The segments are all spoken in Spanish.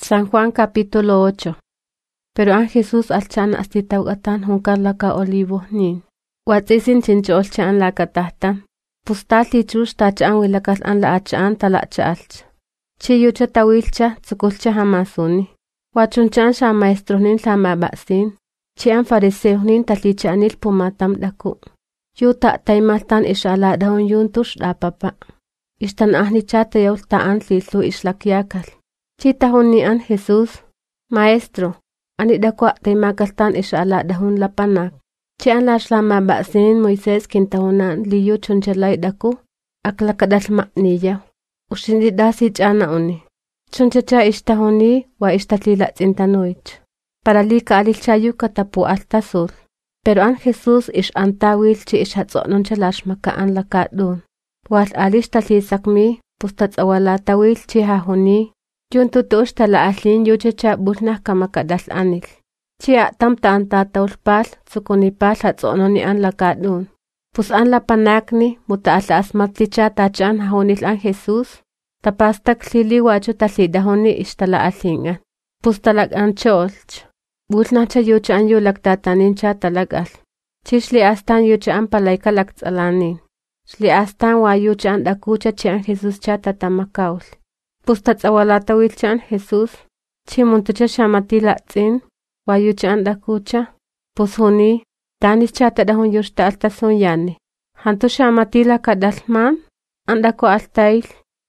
San Juan capítulo 8. Pero an Jesús alchan astitawatan hunkar laka olivo nin. Watzisin chinchol laka tahtan. Pustati chush tachan wilakal an la achan talacha alch. Chiyucha tawilcha tsukulcha hamasuni. Wachunchan sha maestro nin sama basin. Chian fariseo nin talicha anil pumatam daku. Yuta taimaltan ishala daun yuntush da papa. Istan ahni chata yaul taan lilu islakyakal. Chita huni an Jesús. Maestro, ani dakwa taimakaltan ishala dahun lapanak. Chian lama basin Moises kintahunan liyu chunchalay daku. Aklakadal makniya. Ushindi dasi chana uni. Chunchacha ishtahuni wa ishtatlila tintanoich. Para li kaalilchayu katapu altasul. Pero an Jesús ish antawil chi ish hatsonon chalash makaan lakadun. Wal alishtatlisakmi pustats awalatawil chi hahuni. Yun tutush tala aslin yuchacha bulnah kamakadal anil. Chi atam taan tatawlpal tsukunipal hatsononi an lakadun. Pus an lapanakni mutaala asmatlicha tachan hahunil an Jesús. Tapastak lili wacho talidahoni ishtala aslingan. Pus talag an cholch. Bulnacha yucha an yulaktatanincha talagal. Chishli astan yucha an palayka laktsalanin. Shli astan wa yucha an dakucha chi an Jesús cha tatamakaul. Pustats awalatawil cha an Jesús. Chi muntucha shamatila tzin. Wa yucha an dakucha. Pus huni. Danis cha tadahun yushta altasun yani. Hantu shamatila kadalman. An dako altail.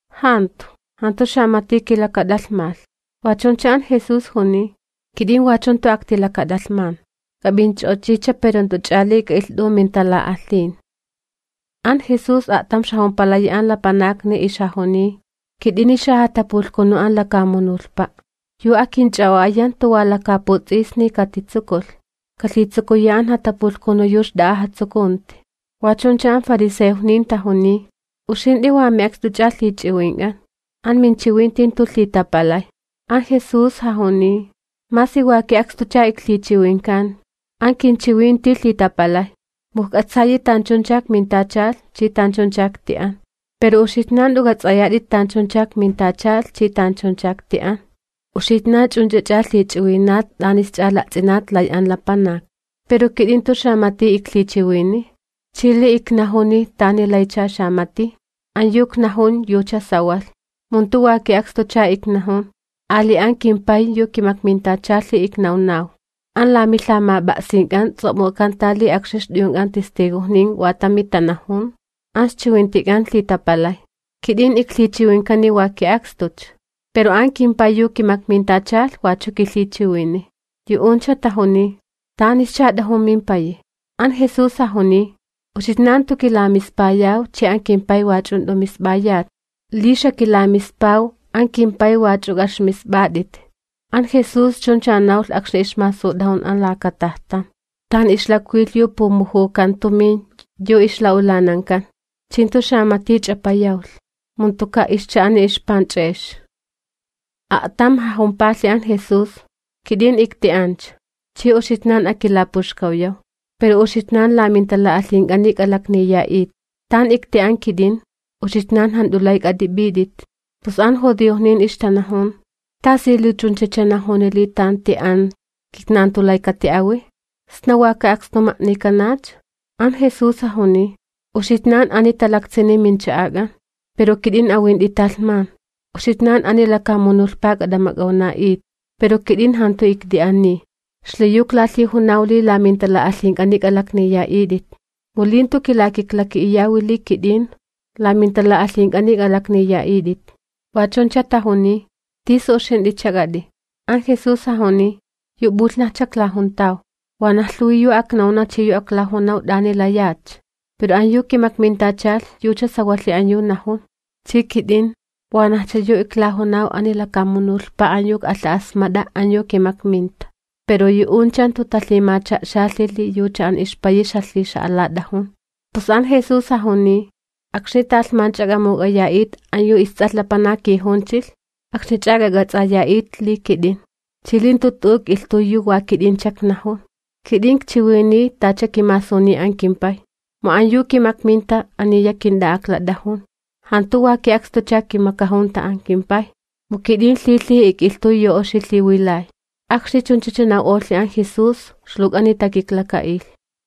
Hantu shamatikila kadalmal. Wachon cha an Jesús huni. Kidin wachon to aktila kadalman. Kabinch ochicha peron to chalik ildu mintala atlin. An Jesús atam shahon palayan la panak ni ishahoni. Kidini shahatapul kuno an la kamunulpa. Yu akin chawayan to wala kaputis ni katitsukul. Katitsukuyan hatapul kuno yush da hatsukunti. Wachon chan fariseo nin tahuni. Ushindi wa meax tu chali chiwingan. An min chiwintin tulita palay. An Jesús hahoni. Masi waki akstucha iklichiwinkan. An kinchiwin tilita palay. Mukatsayi tanchonchak mintachal chi tanchonchak tian. Pero ushitnan ugatsayadit tanchonchak mintachal chi tanchonchak tian. Ushitna chunchachal lichiwinat danis chalakzinat layan lapanak. Pero kidinto shamati iklichiwini. Chili iknahuni tani laycha shamati. An yuk nahun yucha sawal. Muntu waki akstucha iknahun. Ali an kimpay yu kimakmintachali iknaunaw. An lama baksingan somokan tali akshes diungan testigo ning watamitanahun. Ans chiwintigan litapalay. Kidin iklichiwinkani waki akstuch. Pero an kimpay yu kimakmintachal wacho kilichiwini. Yu uncha tahuni. Tanis cha dahun minpayi. An Jesús ahuni. Ushitnan tu kilamispayaw chi an kimpay wachun domisbayat. Lisha kilamispaw. An kimpay wachugash misbadit. An Jesús chunchanaul akshishmasu daun an lakatahtan. Tan islakwil yu pumuhukan tumin yu islaulanankan. Chintu shamatich apayaul. Muntuka ischaan ishpanchesh. Atam hahumpali an Jesús. Kidin iktianch. Chi ushitnan akilapushkawyaw. Pero ushitnan lamintala aslinganik alakniyait. Tan iktian kidin. Ushitnan handulaik adibidit. Pus an jodiyo nin ishtanahun. Tasilu chunchachanahun elitan tian. Kiknantulay katiawi. Snawaka akstomak ni kanach. An Jesús ahuni. Ushitnan anitalaktsini minchaagan. Pero kidin awin italman. Ushitnan anilakamunulpag adamagawnait. Pero kidin hantu ikdiani. Shliyuk lati hunawli lamintala asling anik alak niya idit. Mulinto kilakiklaki iyawili kidin. Lamintala asling anik alak niya idit. Wachon chatahuni, tiso shendi chagadi. An Jesús ahuni, yu butna chaklahuntaw. Wanahluy yu aknauna chi yu aklahunaw dani layach. Pero an yu kimakmintachal, yu chasawatli an yu nahun. Chikidin, wanahcha yu iklahunaw anilakamunul pa an yu asmada an yu kimakminta. Pero yu unchan tutatlimacha shalili yu chan ishpayi shalli shaaladahun. Pus an Jesús ahuni, Akshital manchagamu ayait an yu istatlapanaki hunchil. Akshichaga gatsayait li kidin. Chilin tutuk iltuyu wa kidin chaknahun. Kidin chiwini tacha kimasuni an kimpay. Mo an yu kimakminta aniya kinda akla dahun. Hantu wa ki akstucha kimakahunta an kimpay. Mukidin lili ikiltu yo oshitli wilay. Akshi chunchichina olli an Jesús shlugani takiklakail.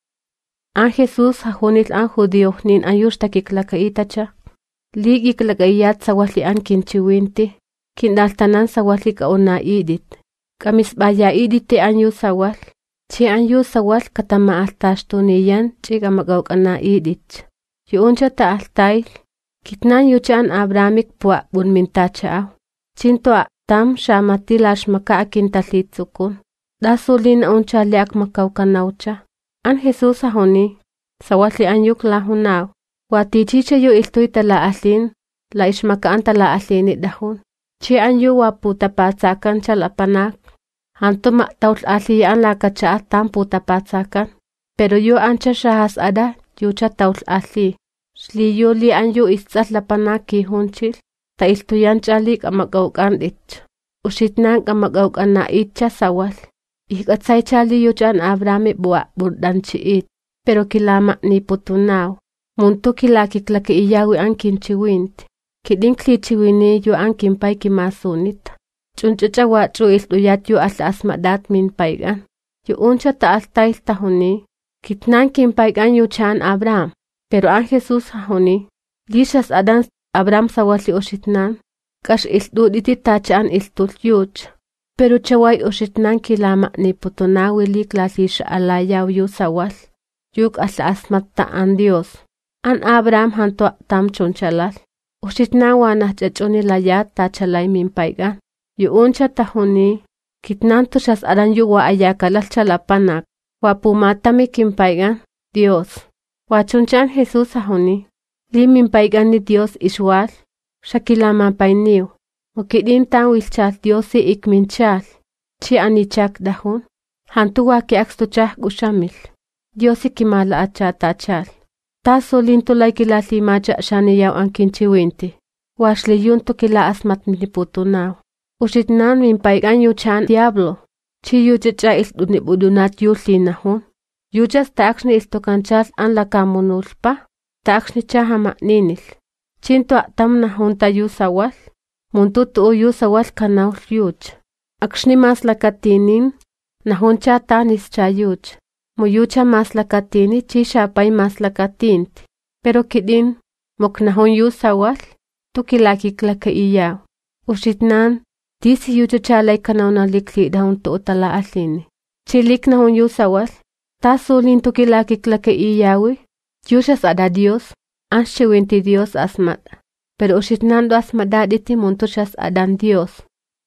An Jesús hajunil an judío nin ayush takiklakaitacha. Lig iklakayat sawali an kinchiwinti. Kindaltanan sawali kauna idit. Kamisbaya idite an yu sawal. Chi an yu sawal katama altastuniyan chiga magawkana idit. Yuuncha ta altail. Kitnan yuchan Abramik pua bunmintachaaw. Chinto tam shamatilash maka akintalitzukun. Dasulin uncha liak makawkanaucha. An Jesús ahoni. Sawali an yuk lahunaw. Watichicha yu iltuita la aslin. La ishmaka anta la aslinit dahun. Chi an yu waputa patsakan chalapanak. Hanto maktaul asliyan la kacha tam puta patsakan. Pero yu ancha shahas ada yucha taul asli. Shli yu li an yu istsat lapanak kihunchil. Ta iltuyan chalik amagawkan ich. Ushitnan amagawkan na itcha sawal. Ikatsay chali yuchan Abrami buwa burdan chiit. Pero kilama ni putunaw. Muntu kilakiklaki iyawi an kinchiwint. Kidin klichiwini yu an kinpay kimasunit. Chunchucha wachu iltuyat yu asla asmadat min paygan. Yu uncha ta altail tahuni. Kitnan kinpaygan yuchan Abram. Pero an Jesús hahuni. Lishas adan Abram sawali oshitnan. Kash iltuditi tachaan iltul yuch. Pero chaway oshitnan kilama ni putunawi klasisha alayaw yu sawal. Yuk asla asmatta an Dios. An Abram hanto tam chunchalal. Oshitnan wanah chachuni layat tachalay min paygan. Yu uncha tahuni. Kitnan tushas adan yu wa ayakalal chalapanak. Wa pumatami kinpaygan Dios. Wachunchan Jesús ahuni. Li min paygan ni Dios ishwal. Shakilama payniw. Mukidin tan wilchal Diosi ikminchal. Chi anichak dahun. Hantu waki akstuchah gushamil. Diosi kimala achatachal. Taso lintulay kila limacha shaniyaw ang kinchiwinti. Washli yunto kila asmat miliputunaw. Ushitnan min paygan yuchan diablo. Chi yuchicha iltunibudunat yulinahun. Yujas taakshni iltokanchal an lakamunulpa. Taakshni chahama ninil. Chinto atamna junta yu sawal. Muntutu yu sawal kanaw yuch. Akshni mas lakatinin. Nahuncha tanis chayuch. Muyucha mas lakatini chisha pay mas lakatinti. Pero kidin moknahon yu sawal. Tukilakiklaka iyaw. Ushitnan. Disi yucha chalay kanaw na likli dahun to utala aslini. Chilik nahon yu sawal. Tasulin tukilakiklaka iyawi. Yushas ada Dios. Anshewinti Dios asmat. Pero ushitnando asmadaditi muntushas adan Dios.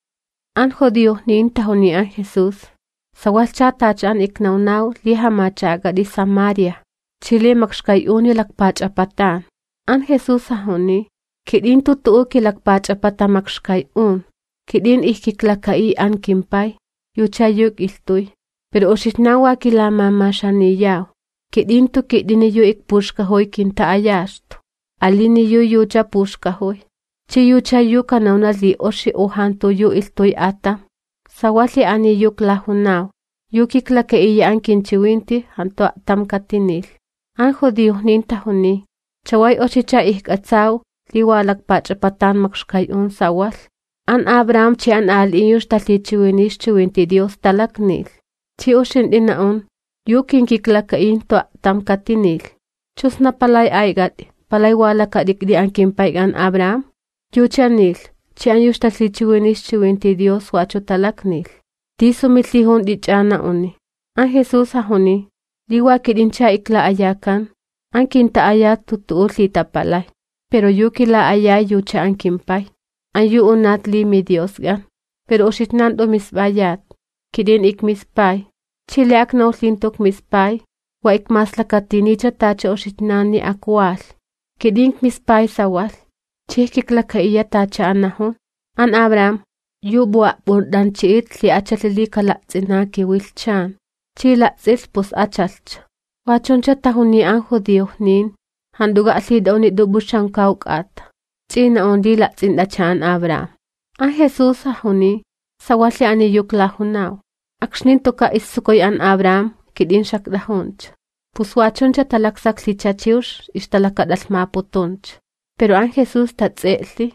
An jodiyo nin tahoni an Jesús. Sawalcha tachan iknawnaw liha machaga di Samaria. Chile makshkay uni lakpach apatan. An Jesús ahoni. Kidin tutuu kilakpach apata makshkay un. Kidin ihkiklakai an kimpay. Yuchayuk iltuy. Pero ushitnawa kilama mashaniyaw. Kidin tu kidin yu ikpushkahoy kinta ayasto. Alini yu yucha pushkahoy. Chi yucha yu kanawna li oshi uhantu yu iltuy ata. Sawali ani yuk lahunaw. Yukiklake iya an kinchiwinti hanto atam katinil. An jodiyo nintahuni. Chaway oshicha ihkatsaw liwalak pachapatan makshkay un sawal. An Abraham chi an aliyush talichiwinish chiwinti Dios talaknil. Chi oshin dinaun. Yukin kiklakain to atam katinil. Chus na palay aygat. Palay wala kadikdi an kimpaygan Abraham. Yuchanil. Chi an yush talichiwinish chiwinti Dios wacho talaknil. Di sumitlihon di chana uni. An Jesús ahuni. Liwa kidincha ikla ayakan. An kinta ayat tutuul litapalay. Pero yu kila ayay yucha an kimpay. An yu unat li mi Dios gan. Pero ushitnan do misbayat. Kidin ik mispay. Chileak na uslintok mispay. Wa ik maslakatinicha tacha ushitnan ni akwal. Kidin mispay sawal. Chihkikla ka iya tacha anahon. An Abraham. Yu buwa burdan chiit li achalili kalatsina ki wilchan. Chi latsis pus achalch. Wachoncha tahuni an jodiyo nin. Handuga asli daw ni dubushan kaukat. Chi na ondi latsin dachan Abraham. An Jesús ahuni. Sawali ani yuk lahunaw. Akshnin toka isukoy an Abraham. Kidin shak dahunch. Pus wachoncha talaksak li chachiush. Ishtalakad asmaputunch. Pero an Jesús tatse'li.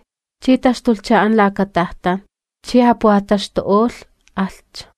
Chitas tulchaan la katahtan. Chiha puatash tool alch.